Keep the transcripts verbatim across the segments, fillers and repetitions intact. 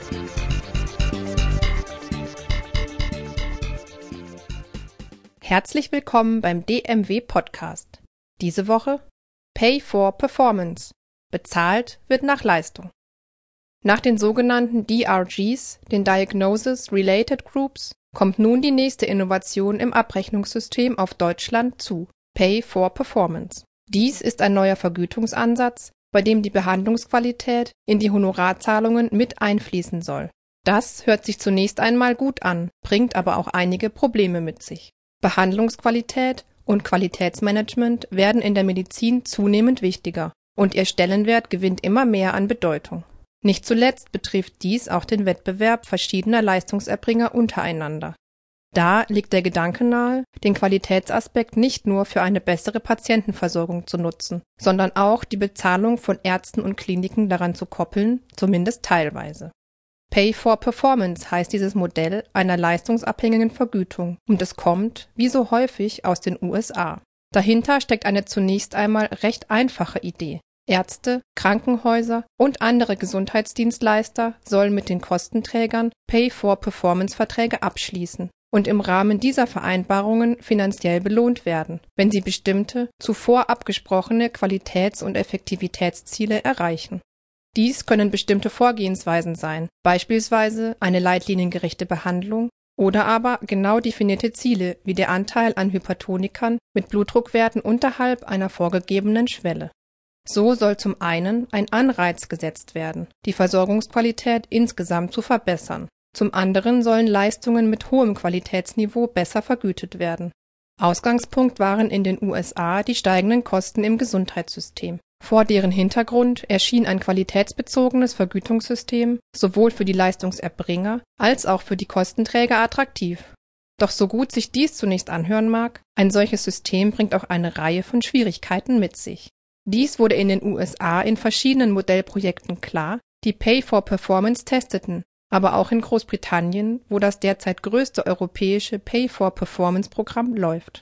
Herzlich willkommen beim D M W-Podcast. Diese Woche Pay for Performance. Bezahlt wird nach Leistung. Nach den sogenannten D R Gs, den Diagnosis Related Groups, kommt nun die nächste Innovation im Abrechnungssystem auf Deutschland zu, Pay for Performance. Dies ist ein neuer Vergütungsansatz, bei dem die Behandlungsqualität in die Honorarzahlungen mit einfließen soll. Das hört sich zunächst einmal gut an, bringt aber auch einige Probleme mit sich. Behandlungsqualität und Qualitätsmanagement werden in der Medizin zunehmend wichtiger und ihr Stellenwert gewinnt immer mehr an Bedeutung. Nicht zuletzt betrifft dies auch den Wettbewerb verschiedener Leistungserbringer untereinander. Da liegt der Gedanke nahe, den Qualitätsaspekt nicht nur für eine bessere Patientenversorgung zu nutzen, sondern auch die Bezahlung von Ärzten und Kliniken daran zu koppeln, zumindest teilweise. Pay for Performance heißt dieses Modell einer leistungsabhängigen Vergütung und es kommt, wie so häufig, aus den U S A. Dahinter steckt eine zunächst einmal recht einfache Idee. Ärzte, Krankenhäuser und andere Gesundheitsdienstleister sollen mit den Kostenträgern Pay for Performance Verträge abschließen und im Rahmen dieser Vereinbarungen finanziell belohnt werden, wenn sie bestimmte, zuvor abgesprochene Qualitäts- und Effektivitätsziele erreichen. Dies können bestimmte Vorgehensweisen sein, beispielsweise eine leitliniengerechte Behandlung oder aber genau definierte Ziele wie der Anteil an Hypertonikern mit Blutdruckwerten unterhalb einer vorgegebenen Schwelle. So soll zum einen ein Anreiz gesetzt werden, die Versorgungsqualität insgesamt zu verbessern. Zum anderen sollen Leistungen mit hohem Qualitätsniveau besser vergütet werden. Ausgangspunkt waren in den U S A die steigenden Kosten im Gesundheitssystem. Vor deren Hintergrund erschien ein qualitätsbezogenes Vergütungssystem sowohl für die Leistungserbringer als auch für die Kostenträger attraktiv. Doch so gut sich dies zunächst anhören mag, ein solches System bringt auch eine Reihe von Schwierigkeiten mit sich. Dies wurde in den U S A in verschiedenen Modellprojekten klar, die Pay for Performance testeten, aber auch in Großbritannien, wo das derzeit größte europäische Pay for Performance Programm läuft.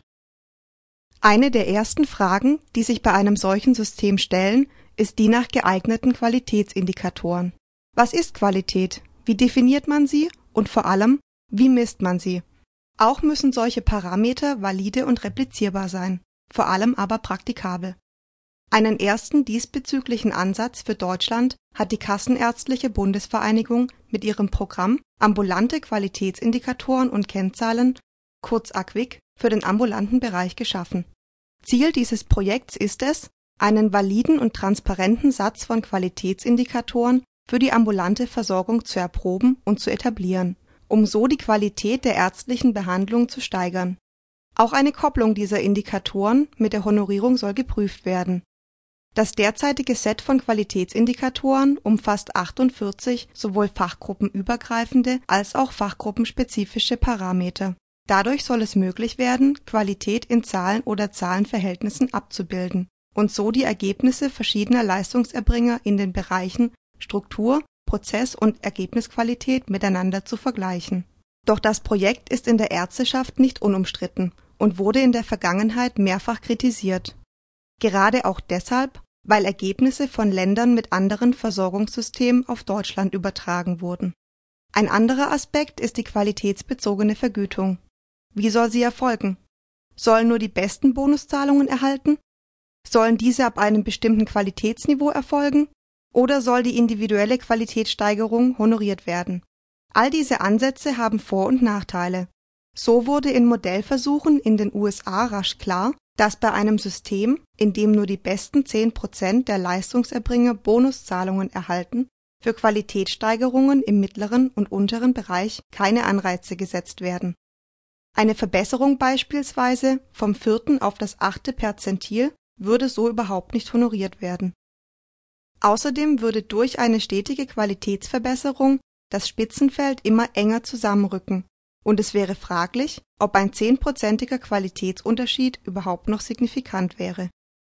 Eine der ersten Fragen, die sich bei einem solchen System stellen, ist die nach geeigneten Qualitätsindikatoren. Was ist Qualität? Wie definiert man sie? Und vor allem, wie misst man sie? Auch müssen solche Parameter valide und replizierbar sein, vor allem aber praktikabel. Einen ersten diesbezüglichen Ansatz für Deutschland hat die Kassenärztliche Bundesvereinigung mit ihrem Programm Ambulante Qualitätsindikatoren und Kennzahlen, kurz A Q I C, für den ambulanten Bereich geschaffen. Ziel dieses Projekts ist es, einen validen und transparenten Satz von Qualitätsindikatoren für die ambulante Versorgung zu erproben und zu etablieren, um so die Qualität der ärztlichen Behandlung zu steigern. Auch eine Kopplung dieser Indikatoren mit der Honorierung soll geprüft werden. Das derzeitige Set von Qualitätsindikatoren umfasst achtundvierzig sowohl fachgruppenübergreifende als auch fachgruppenspezifische Parameter. Dadurch soll es möglich werden, Qualität in Zahlen oder Zahlenverhältnissen abzubilden und so die Ergebnisse verschiedener Leistungserbringer in den Bereichen Struktur, Prozess- und Ergebnisqualität miteinander zu vergleichen. Doch das Projekt ist in der Ärzteschaft nicht unumstritten und wurde in der Vergangenheit mehrfach kritisiert. Gerade auch deshalb, weil Ergebnisse von Ländern mit anderen Versorgungssystemen auf Deutschland übertragen wurden. Ein anderer Aspekt ist die qualitätsbezogene Vergütung. Wie soll sie erfolgen? Sollen nur die besten Bonuszahlungen erhalten? Sollen diese ab einem bestimmten Qualitätsniveau erfolgen? Oder soll die individuelle Qualitätssteigerung honoriert werden? All diese Ansätze haben Vor- und Nachteile. So wurde in Modellversuchen in den U S A rasch klar, dass bei einem System, in dem nur die besten zehn Prozent der Leistungserbringer Bonuszahlungen erhalten, für Qualitätssteigerungen im mittleren und unteren Bereich keine Anreize gesetzt werden. Eine Verbesserung beispielsweise vom vierten auf das achte Perzentil würde so überhaupt nicht honoriert werden. Außerdem würde durch eine stetige Qualitätsverbesserung das Spitzenfeld immer enger zusammenrücken und es wäre fraglich, ob ein zehnprozentiger Qualitätsunterschied überhaupt noch signifikant wäre.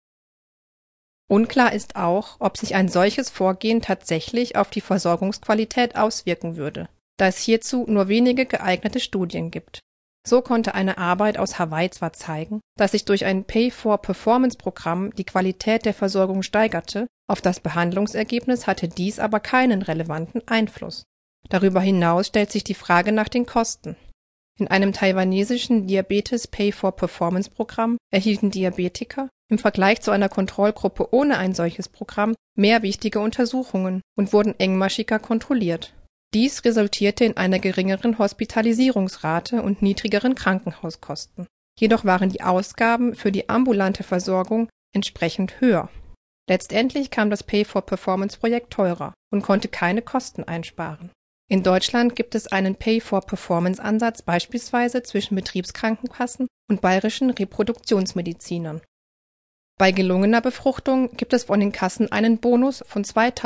Unklar ist auch, ob sich ein solches Vorgehen tatsächlich auf die Versorgungsqualität auswirken würde, da es hierzu nur wenige geeignete Studien gibt. So konnte eine Arbeit aus Hawaii zwar zeigen, dass sich durch ein Pay-for-Performance-Programm die Qualität der Versorgung steigerte, auf das Behandlungsergebnis hatte dies aber keinen relevanten Einfluss. Darüber hinaus stellt sich die Frage nach den Kosten. In einem taiwanesischen Diabetes Pay-for-Performance-Programm erhielten Diabetiker im Vergleich zu einer Kontrollgruppe ohne ein solches Programm mehr wichtige Untersuchungen und wurden engmaschiger kontrolliert. Dies resultierte in einer geringeren Hospitalisierungsrate und niedrigeren Krankenhauskosten. Jedoch waren die Ausgaben für die ambulante Versorgung entsprechend höher. Letztendlich kam das Pay-for-Performance-Projekt teurer und konnte keine Kosten einsparen. In Deutschland gibt es einen Pay-for-Performance-Ansatz beispielsweise zwischen Betriebskrankenkassen und bayerischen Reproduktionsmedizinern. Bei gelungener Befruchtung gibt es von den Kassen einen Bonus von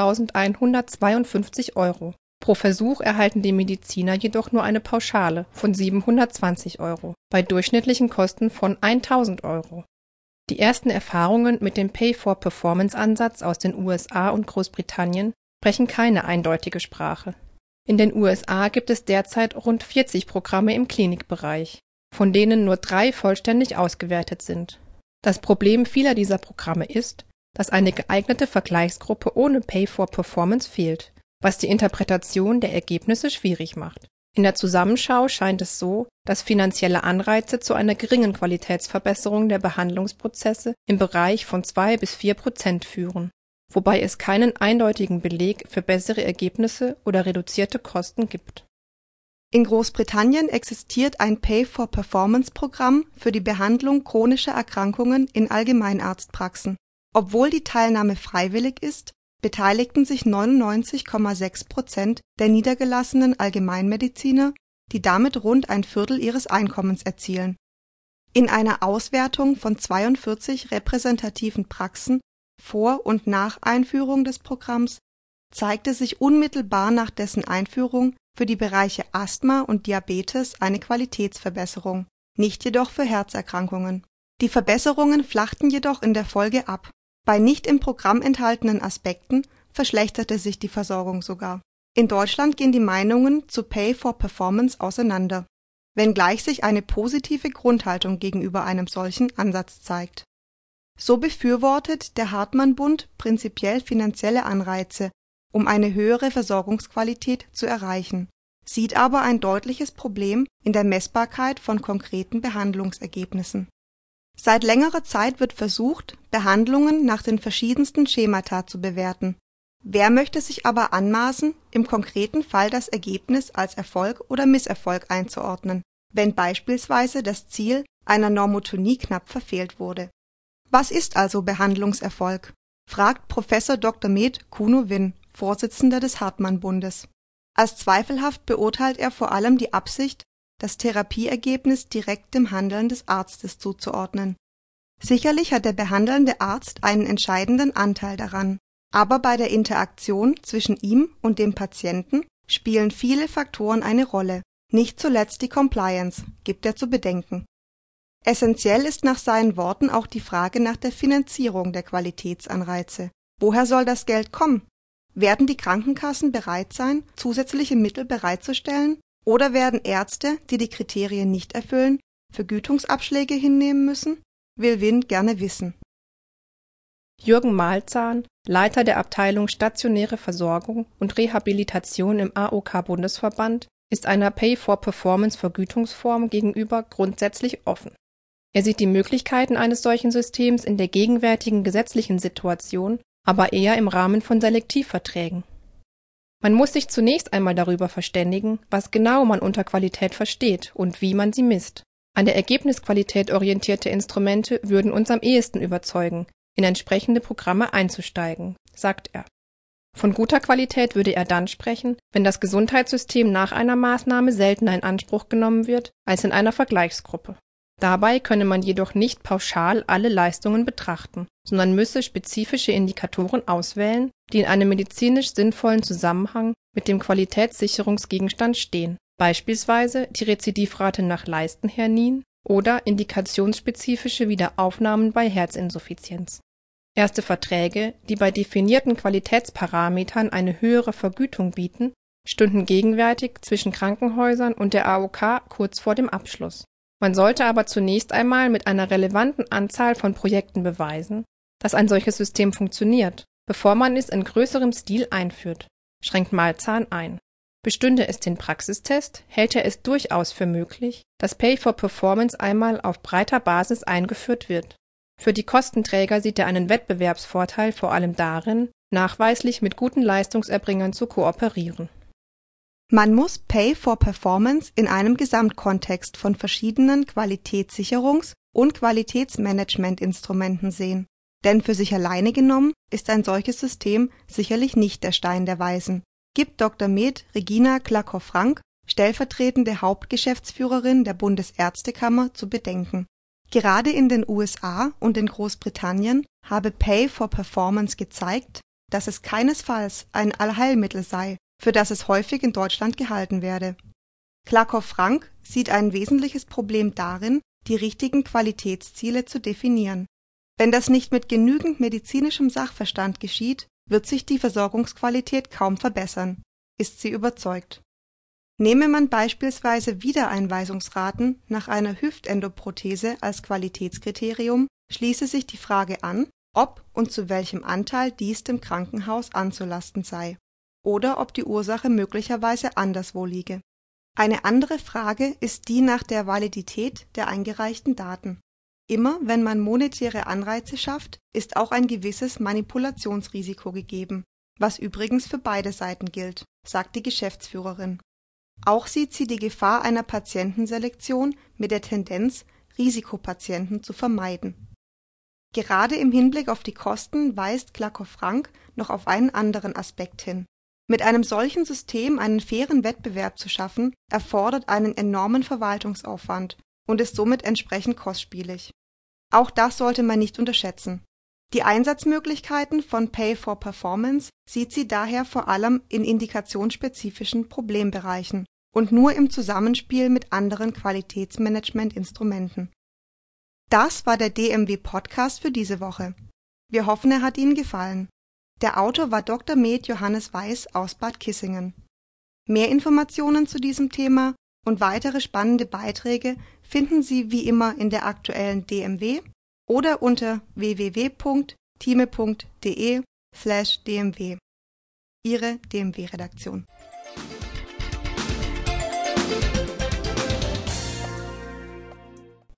zweitausendeinhundertzweiundfünfzig Euro. Pro Versuch erhalten die Mediziner jedoch nur eine Pauschale von siebenhundertzwanzig Euro, bei durchschnittlichen Kosten von eintausend Euro. Die ersten Erfahrungen mit dem Pay-for-Performance-Ansatz aus den U S A und Großbritannien sprechen keine eindeutige Sprache. In den U S A gibt es derzeit rund vierzig Programme im Klinikbereich, von denen nur drei vollständig ausgewertet sind. Das Problem vieler dieser Programme ist, dass eine geeignete Vergleichsgruppe ohne Pay-for-Performance fehlt, was die Interpretation der Ergebnisse schwierig macht. In der Zusammenschau scheint es so, dass finanzielle Anreize zu einer geringen Qualitätsverbesserung der Behandlungsprozesse im Bereich von zwei bis vier Prozent führen, wobei es keinen eindeutigen Beleg für bessere Ergebnisse oder reduzierte Kosten gibt. In Großbritannien existiert ein Pay-for-Performance-Programm für die Behandlung chronischer Erkrankungen in Allgemeinarztpraxen. Obwohl die Teilnahme freiwillig ist, beteiligten sich neunundneunzig Komma sechs Prozent der niedergelassenen Allgemeinmediziner, die damit rund ein Viertel ihres Einkommens erzielen. In einer Auswertung von zweiundvierzig repräsentativen Praxen vor und nach Einführung des Programms zeigte sich unmittelbar nach dessen Einführung für die Bereiche Asthma und Diabetes eine Qualitätsverbesserung, nicht jedoch für Herzerkrankungen. Die Verbesserungen flachten jedoch in der Folge ab. Bei nicht im Programm enthaltenen Aspekten verschlechterte sich die Versorgung sogar. In Deutschland gehen die Meinungen zu Pay-for-Performance auseinander, wenngleich sich eine positive Grundhaltung gegenüber einem solchen Ansatz zeigt. So befürwortet der Hartmann-Bund prinzipiell finanzielle Anreize, um eine höhere Versorgungsqualität zu erreichen, sieht aber ein deutliches Problem in der Messbarkeit von konkreten Behandlungsergebnissen. Seit längerer Zeit wird versucht, Behandlungen nach den verschiedensten Schemata zu bewerten. Wer möchte sich aber anmaßen, im konkreten Fall das Ergebnis als Erfolg oder Misserfolg einzuordnen, wenn beispielsweise das Ziel einer Normotonie knapp verfehlt wurde? Was ist also Behandlungserfolg? Fragt Professor Doktor Med Kuno Winn, Vorsitzender des Hartmann-Bundes. Als zweifelhaft beurteilt er vor allem die Absicht, das Therapieergebnis direkt dem Handeln des Arztes zuzuordnen. Sicherlich hat der behandelnde Arzt einen entscheidenden Anteil daran, aber bei der Interaktion zwischen ihm und dem Patienten spielen viele Faktoren eine Rolle, nicht zuletzt die Compliance, gibt er zu bedenken. Essentiell ist nach seinen Worten auch die Frage nach der Finanzierung der Qualitätsanreize. Woher soll das Geld kommen? Werden die Krankenkassen bereit sein, zusätzliche Mittel bereitzustellen? Oder werden Ärzte, die die Kriterien nicht erfüllen, Vergütungsabschläge hinnehmen müssen? Will Winn gerne wissen. Jürgen Malzahn, Leiter der Abteilung Stationäre Versorgung und Rehabilitation im A O K-Bundesverband, ist einer Pay-for-Performance-Vergütungsform gegenüber grundsätzlich offen. Er sieht die Möglichkeiten eines solchen Systems in der gegenwärtigen gesetzlichen Situation, aber eher im Rahmen von Selektivverträgen. Man muss sich zunächst einmal darüber verständigen, was genau man unter Qualität versteht und wie man sie misst. An der Ergebnisqualität orientierte Instrumente würden uns am ehesten überzeugen, in entsprechende Programme einzusteigen, sagt er. Von guter Qualität würde er dann sprechen, wenn das Gesundheitssystem nach einer Maßnahme seltener in Anspruch genommen wird als in einer Vergleichsgruppe. Dabei könne man jedoch nicht pauschal alle Leistungen betrachten, sondern müsse spezifische Indikatoren auswählen, die in einem medizinisch sinnvollen Zusammenhang mit dem Qualitätssicherungsgegenstand stehen, beispielsweise die Rezidivrate nach Leistenhernien oder indikationsspezifische Wiederaufnahmen bei Herzinsuffizienz. Erste Verträge, die bei definierten Qualitätsparametern eine höhere Vergütung bieten, stünden gegenwärtig zwischen Krankenhäusern und der A O K kurz vor dem Abschluss. Man sollte aber zunächst einmal mit einer relevanten Anzahl von Projekten beweisen, dass ein solches System funktioniert, bevor man es in größerem Stil einführt, schränkt Malzahn ein. Bestünde es den Praxistest, hält er es durchaus für möglich, dass Pay for Performance einmal auf breiter Basis eingeführt wird. Für die Kostenträger sieht er einen Wettbewerbsvorteil vor allem darin, nachweislich mit guten Leistungserbringern zu kooperieren. Man muss Pay for Performance in einem Gesamtkontext von verschiedenen Qualitätssicherungs- und Qualitätsmanagementinstrumenten sehen. Denn für sich alleine genommen ist ein solches System sicherlich nicht der Stein der Weisen, gibt Doktor med. Regina Klakow-Frank, stellvertretende Hauptgeschäftsführerin der Bundesärztekammer, zu bedenken. Gerade in den U S A und in Großbritannien habe Pay for Performance gezeigt, dass es keinesfalls ein Allheilmittel sei, für das es häufig in Deutschland gehalten werde. Klakow-Frank sieht ein wesentliches Problem darin, die richtigen Qualitätsziele zu definieren. Wenn das nicht mit genügend medizinischem Sachverstand geschieht, wird sich die Versorgungsqualität kaum verbessern, ist sie überzeugt. Nehme man beispielsweise Wiedereinweisungsraten nach einer Hüftendoprothese als Qualitätskriterium, schließe sich die Frage an, ob und zu welchem Anteil dies dem Krankenhaus anzulasten sei oder ob die Ursache möglicherweise anderswo liege. Eine andere Frage ist die nach der Validität der eingereichten Daten. Immer wenn man monetäre Anreize schafft, ist auch ein gewisses Manipulationsrisiko gegeben, was übrigens für beide Seiten gilt, sagt die Geschäftsführerin. Auch sieht sie die Gefahr einer Patientenselektion mit der Tendenz, Risikopatienten zu vermeiden. Gerade im Hinblick auf die Kosten weist Klakow-Frank noch auf einen anderen Aspekt hin. Mit einem solchen System einen fairen Wettbewerb zu schaffen, erfordert einen enormen Verwaltungsaufwand und ist somit entsprechend kostspielig. Auch das sollte man nicht unterschätzen. Die Einsatzmöglichkeiten von Pay for Performance sieht sie daher vor allem in indikationsspezifischen Problembereichen und nur im Zusammenspiel mit anderen Qualitätsmanagementinstrumenten. Das war der D M W-Podcast für diese Woche. Wir hoffen, er hat Ihnen gefallen. Der Autor war Doktor med. Johannes Weiß aus Bad Kissingen. Mehr Informationen zu diesem Thema und weitere spannende Beiträge finden Sie wie immer in der aktuellen D M W oder unter w w w punkt time punkt de slash d m w. Ihre D M W-Redaktion.